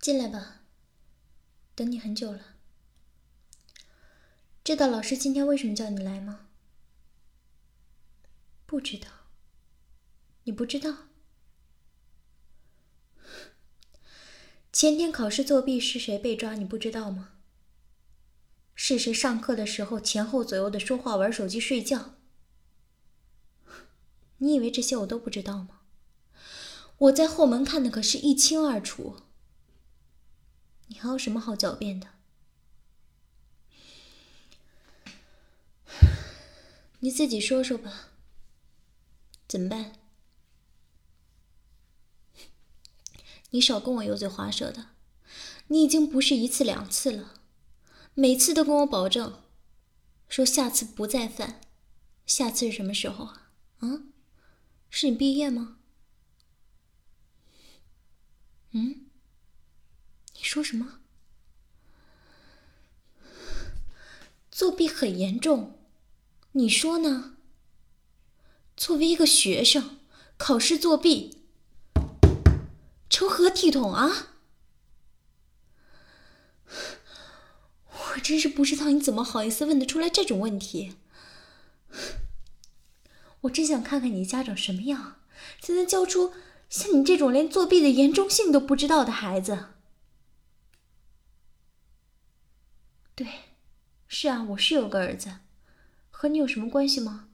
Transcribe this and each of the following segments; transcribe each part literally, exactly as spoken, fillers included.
进来吧，等你很久了。知道老师今天为什么叫你来吗？不知道。你不知道？前天考试作弊是谁被抓，你不知道吗？是谁上课的时候前后左右的说话、玩手机、睡觉？你以为这些我都不知道吗？我在后门看的可是一清二楚。你还有什么好狡辩的？你自己说说吧，怎么办？你少跟我油嘴滑舌的，你已经不是一次两次了，每次都跟我保证，说下次不再犯。下次是什么时候啊？啊？是你毕业吗？嗯？你说什么？作弊很严重，你说呢？作为一个学生，考试作弊，成何体统啊？我真是不知道你怎么好意思问得出来这种问题。我真想看看你家长什么样，才能教出像你这种连作弊的严重性都不知道的孩子。对，是啊，我是有个儿子，和你有什么关系吗？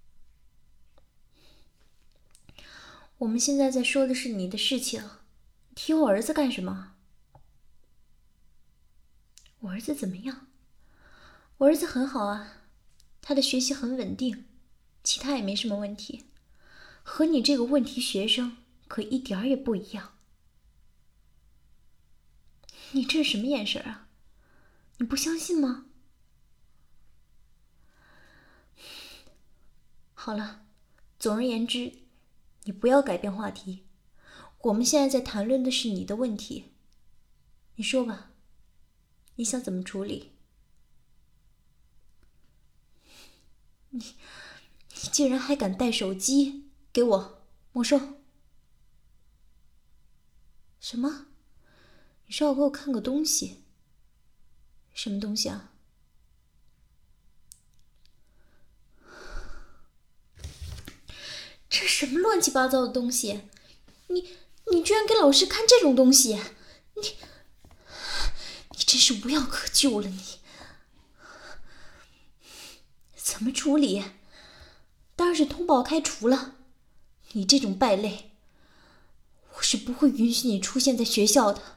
我们现在在说的是你的事情，提我儿子干什么？我儿子怎么样？我儿子很好啊，他的学习很稳定，其他也没什么问题，和你这个问题学生可一点儿也不一样。你这是什么眼神啊？你不相信吗？好了，总而言之，你不要改变话题。我们现在在谈论的是你的问题，你说吧，你想怎么处理？你，你竟然还敢带手机，给我没收！什么？你说要给我看个东西？什么东西啊？这什么乱七八糟的东西？你你居然给老师看这种东西？你你真是无药可救了！你怎么处理？当然是通报开除了。你这种败类，我是不会允许你出现在学校的。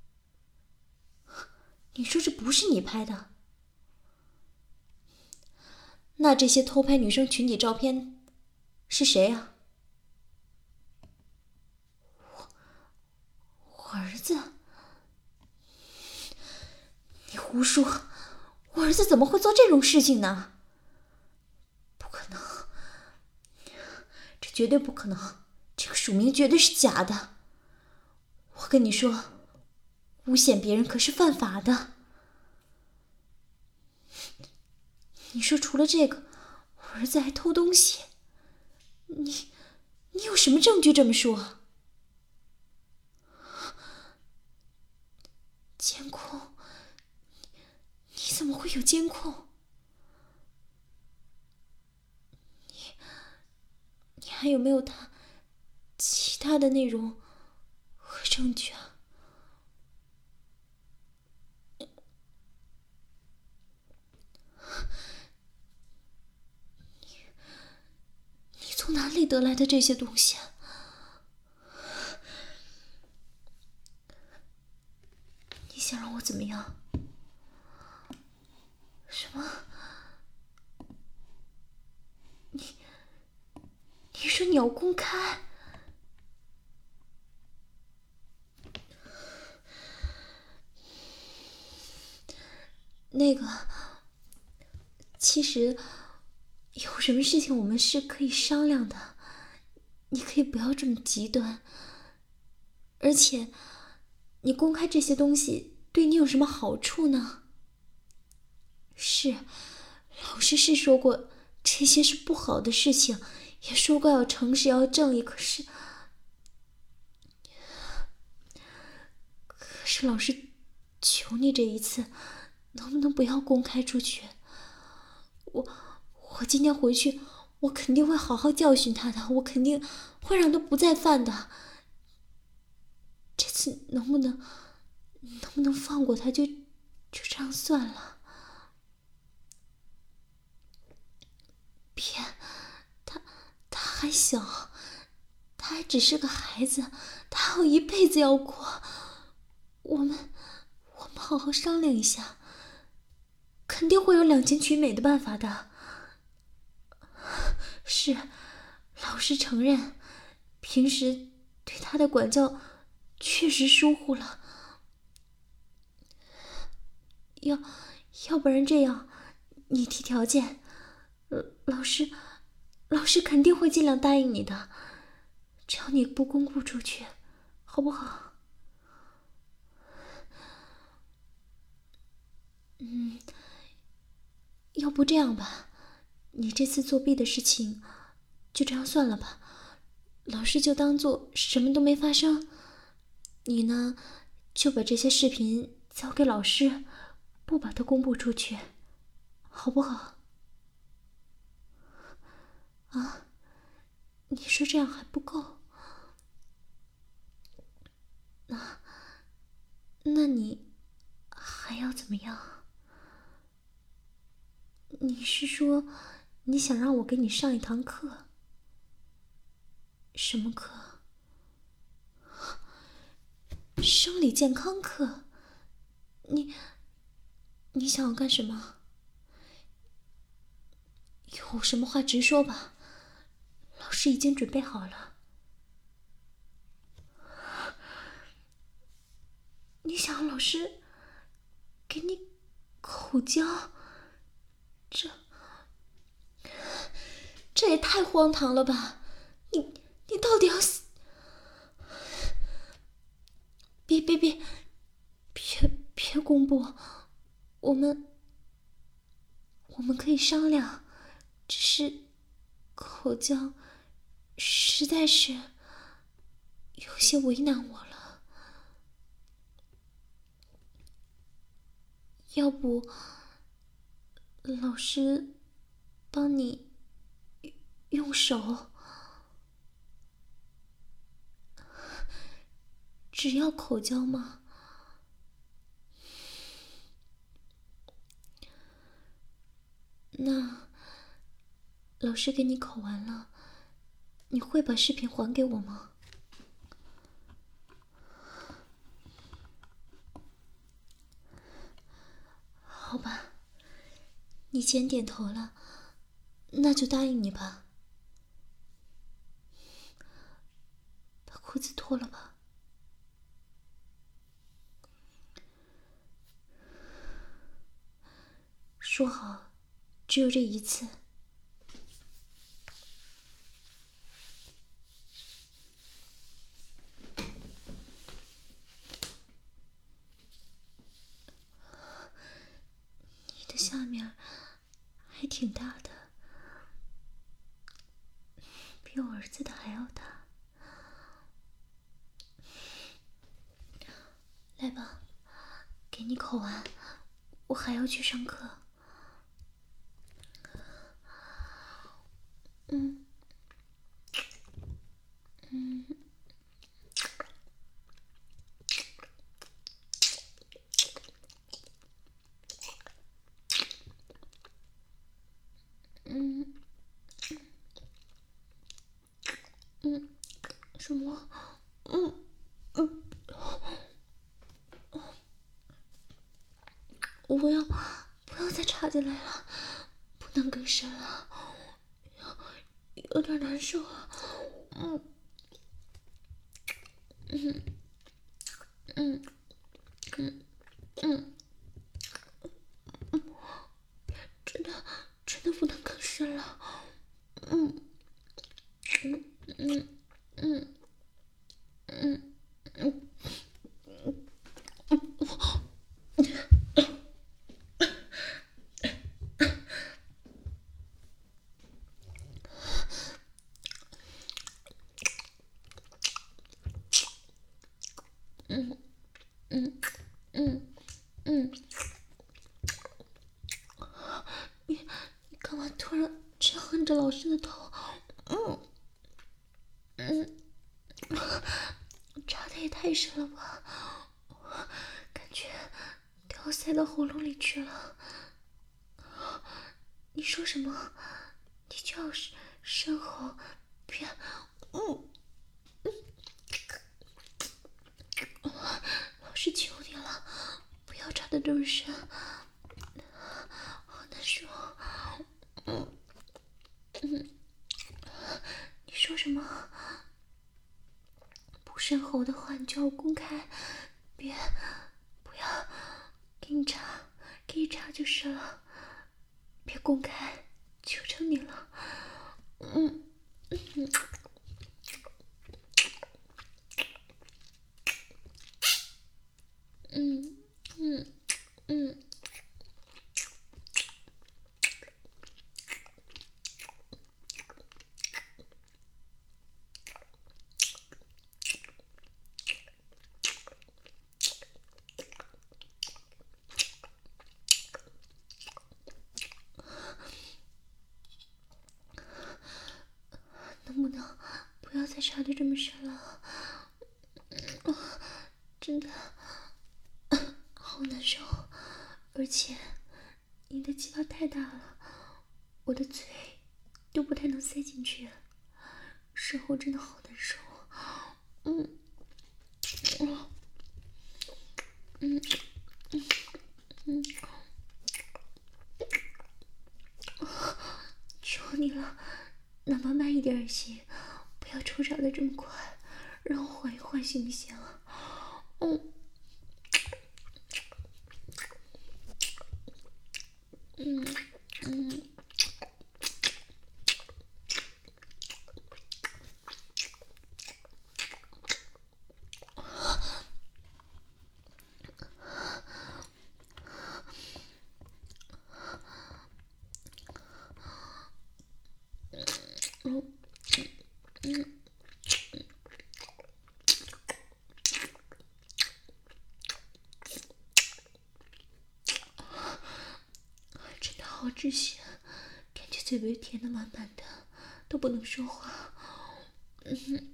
你说这不是你拍的？那这些偷拍女生群体照片是谁啊？我我儿子？你胡说！我儿子怎么会做这种事情呢？不可能，这绝对不可能，这个署名绝对是假的。我跟你说，诬陷别人可是犯法的。你说除了这个，我儿子还偷东西，你你有什么证据这么说？监控？你怎么会有监控？你你还有没有他其他的内容和证据啊？你从哪里得来的这些东西啊？你想让我怎么样？什么？你你说你要公开？那个，其实有什么事情我们是可以商量的，你可以不要这么极端。而且，你公开这些东西对你有什么好处呢？是，老师是说过这些是不好的事情，也说过要诚实要正义，可是，可是老师，求你这一次，能不能不要公开出去？我我今天回去，我肯定会好好教训他的，我肯定会让他不再犯的。这次能不能能不能放过他，就就这样算了。别，他他还小，他还只是个孩子，他还有一辈子要过。我们我们好好商量一下，肯定会有两全取美的办法的。是，老师承认，平时对他的管教确实疏忽了。要要不然这样，你提条件，老师老师肯定会尽量答应你的，只要你不公布出去，好不好？嗯，要不这样吧，你这次作弊的事情就这样算了吧，老师就当做什么都没发生。你呢，就把这些视频交给老师，不把它公布出去，好不好？啊，你说这样还不够？那，那你还要怎么样？你是说，你想让我给你上一堂课？什么课？生理健康课？你，你想要干什么？有什么话直说吧，老师已经准备好了。你想让老师给你口交？这这也太荒唐了吧！你你到底要死？别别别别别公布，我们我们可以商量，只是口交实在是有些为难我了。要不老师帮你用手，只要口交吗？那老师给你口完了，你会把视频还给我吗？好吧，你既然点头了，那就答应你吧。把裤子脱了吧。说好，只有这一次。你的下面还挺大的，比我儿子的还要大。来吧，给你口完，我还要去上课。嗯嗯嗯嗯，什么？嗯嗯，我不要不要再插进来了，不能更深了，有有点难受啊。嗯嗯嗯嗯嗯嗯，真的真的不能更深了。嗯嗯嗯嗯嗯嗯嗯嗯。 着老师的头，嗯嗯，插的也太深了吧，感觉都要塞到喉咙里去了。你说什么？你就要深喉，别，嗯嗯，老师求你了，不要插得这么深，好难受。嗯嗯，你说什么？不深喉的话，你就要公开，别，不要，给你插，给你插就是了，别公开，求求你了。嗯嗯嗯嗯嗯。能不能不要再插的这么深了？真的好难受，而且你的鸡巴太大了，我的嘴都不太能塞进去，舌后真的好难受。嗯，嗯嗯嗯，求你了，哪怕慢一点也行，不要抽插的这么快，让我缓一缓行不行？嗯嗯嗯。嗯嗯，真的好窒息，感觉嘴巴填的满满的，都不能说话。嗯，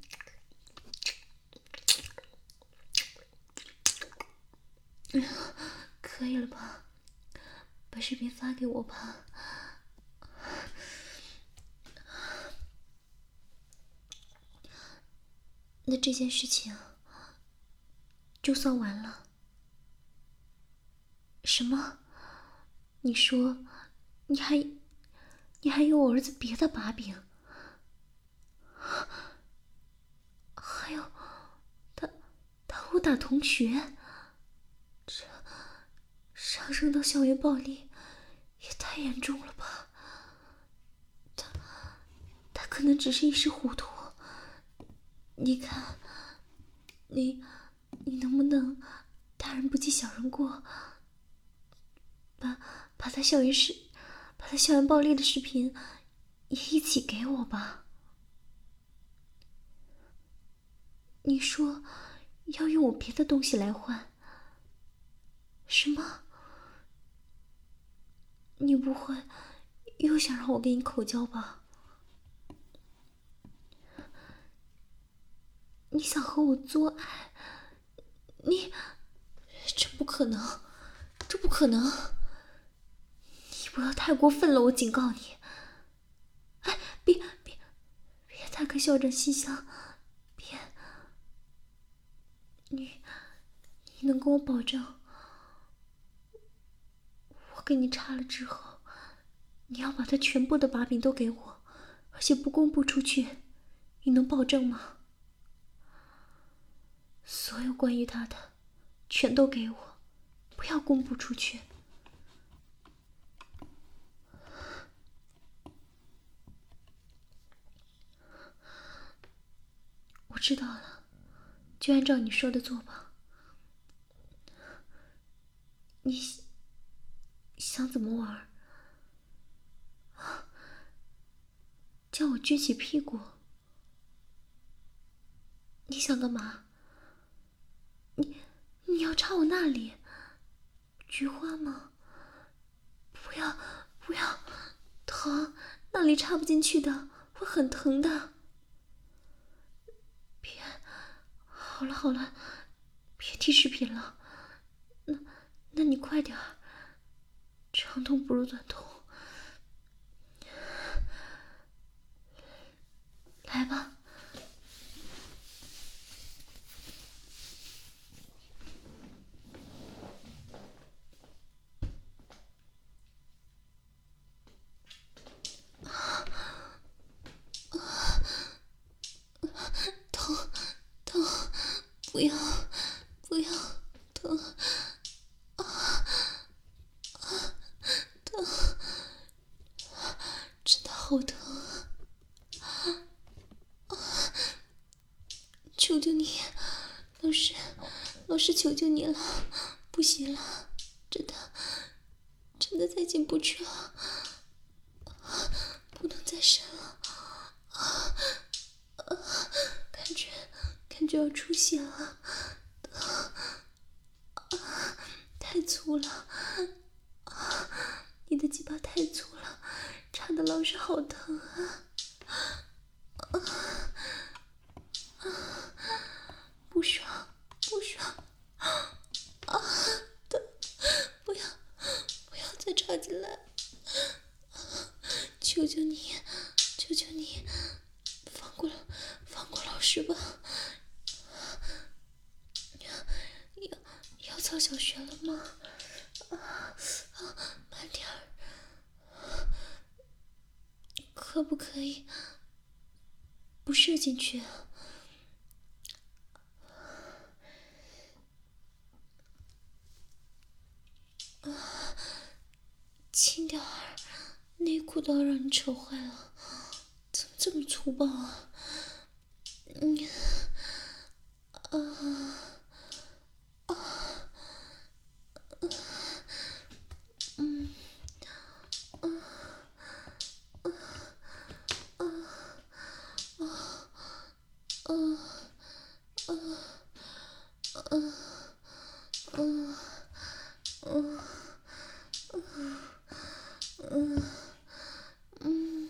可以了吧？把视频发给我吧。那这件事情就算完了。什么？你说你还你还有我儿子别的把柄？还有他他殴打同学，这上升到校园暴力也太严重了吧？他他可能只是一时糊涂。你看，你你能不能大人不计小人过，把把他校园视把他校园暴力的视频也一起给我吧？你说要用我别的东西来换？什么？你不会又想让我跟你口交吧？你想和我做爱？你这不可能，这不可能！你不要太过分了，我警告你！哎，别别别打开校长信箱，别！你你能跟我保证，我给你插了之后，你要把他全部的把柄都给我，而且不公布出去，你能保证吗？所有关于他的，全都给我，不要公布出去。我知道了，就按照你说的做吧。你想怎么玩？叫我撅起屁股？你想干嘛？你你要插我那里？菊花吗？不要不要，疼！ 那里插不进去的，会很疼的。别，好了好了，别提视频了。那，那你快点儿，长痛不如短痛。来吧。疼，疼，不要，不要，疼，啊啊，疼，真的好疼啊！啊，求求你，老师，老师，求求你了，不行了，真的，真的再进不去了，不能再生了，啊啊！感觉，感觉要出血了，啊，太粗了，啊，你的鸡巴太粗了，插的老是好疼啊！啊啊，不爽，不爽，啊，疼！不要，不要再插进来！求求你，求求你，放过，放过老师吧！要要上小学了吗？啊啊，慢点儿，可不可以不射进去啊？啊，轻点儿，内裤都要让你扯坏了，怎么这么粗暴啊？嗯，啊啊，嗯，啊啊啊啊啊啊啊啊！嗯嗯嗯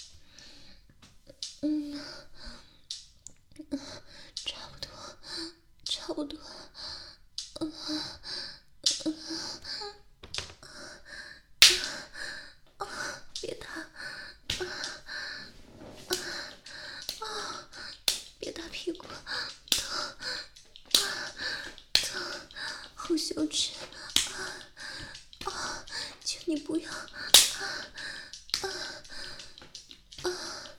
嗯嗯，差不多，差不多。嗯嗯啊！别打！啊啊啊！别打屁股！疼！啊疼！好羞耻！啊啊！求你不要！啊啊啊！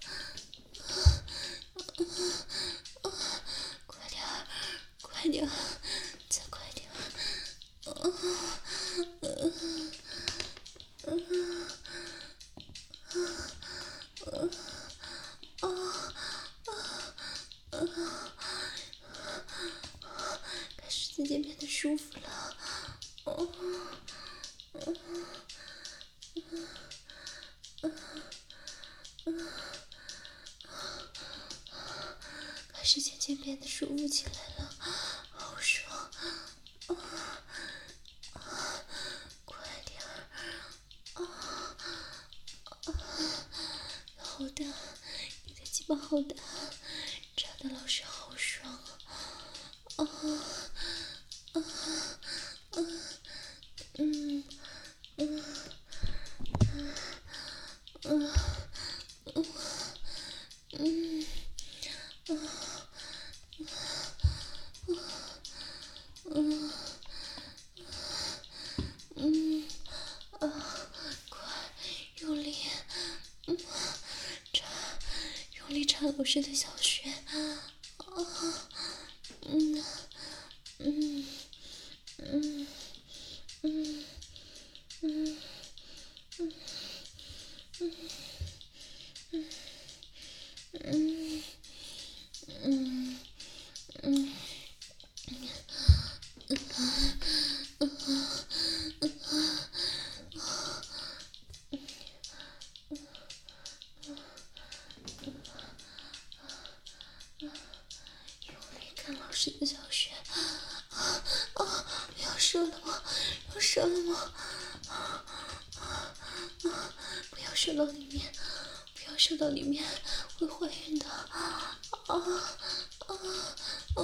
快点儿，快点儿，再快点儿！啊啊啊啊啊！开始渐渐变得舒服了。哦，嗯嗯嗯，开始渐渐变得舒服起来了，好爽！啊啊，快点儿！啊啊，好大，你的鸡巴好大，插的老师好爽啊！啊啊啊！嗯嗯嗯嗯嗯嗯嗯嗯啊！快用力，嗯，插，用力插老师的小穴，啊，嗯嗯嗯嗯嗯嗯嗯嗯嗯嗯。看老师的小穴，啊啊！要射了吗？要射了吗？啊啊！不要射到里面！ 射到里面会怀孕的。啊啊啊啊！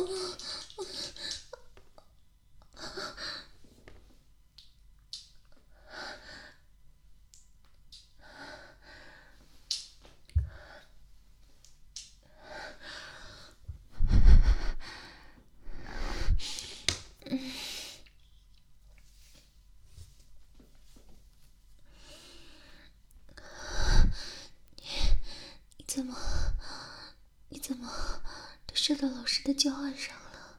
你怎么，你怎么都射到老师的教案上了？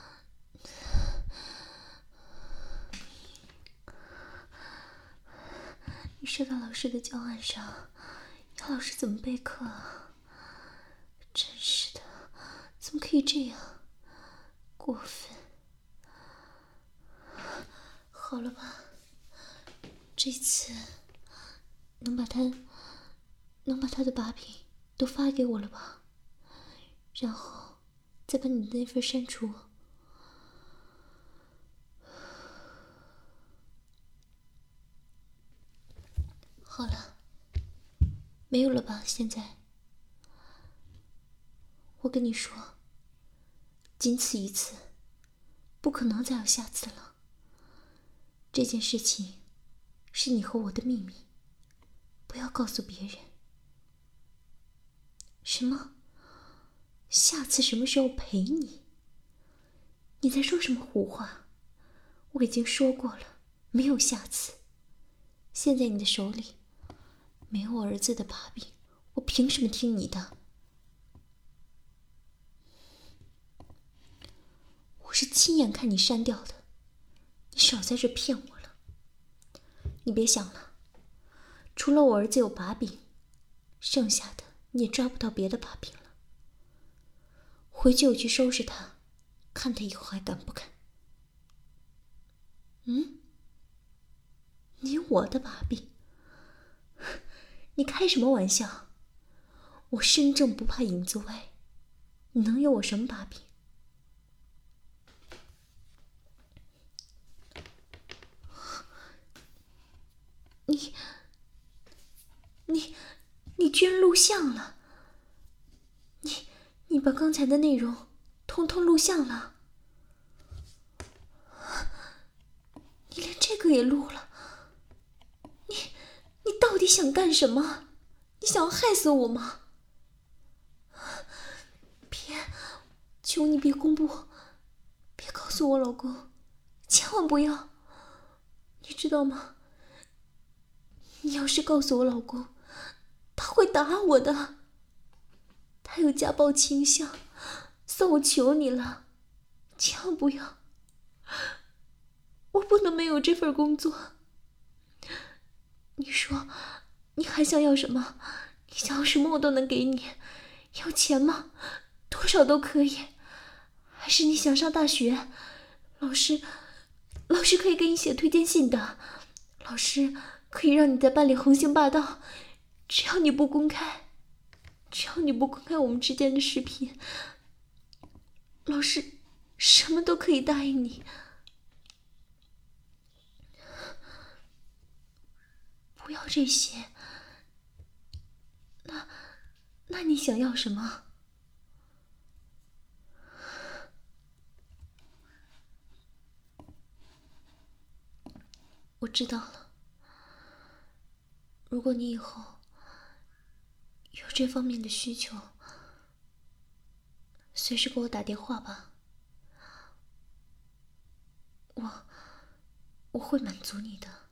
你射到老师的教案上，要老师怎么备课啊？真是的，怎么可以这样？过分！好了吧，这次能把他能把他的把柄都发给我了吧？然后再把你的那份删除。好了，没有了吧？现在我跟你说，仅此一次，不可能再有下次了。这件事情是你和我的秘密，不要告诉别人。什么？下次什么时候陪你？你在说什么胡话？我已经说过了，没有下次。现在你的手里没有我儿子的把柄，我凭什么听你的？我是亲眼看你删掉的，你少在这骗我了。你别想了，除了我儿子有把柄，剩下的你也抓不到别的把柄了。回去我去收拾他，看他以后还敢不敢。嗯？你有我的把柄？你开什么玩笑？我身正不怕影子歪，你能有我什么把柄？你你你居然录像了！你你把刚才的内容通通录像了！你连这个也录了！你你到底想干什么？你想要害死我吗？别，求你别公布，别告诉我老公，千万不要！你知道吗？你要是告诉我老公，他会打我的。他有家暴倾向，算我求你了，千万不要！我不能没有这份工作。你说，你还想要什么？你想要什么我都能给你。要钱吗？多少都可以。还是你想上大学？老师，老师可以给你写推荐信的。老师可以让你在班里横行霸道，只要你不公开，只要你不公开我们之间的视频，老师什么都可以答应你。不要这些，那那你想要什么？我知道了。如果你以后有这方面的需求，随时给我打电话吧。我我会满足你的。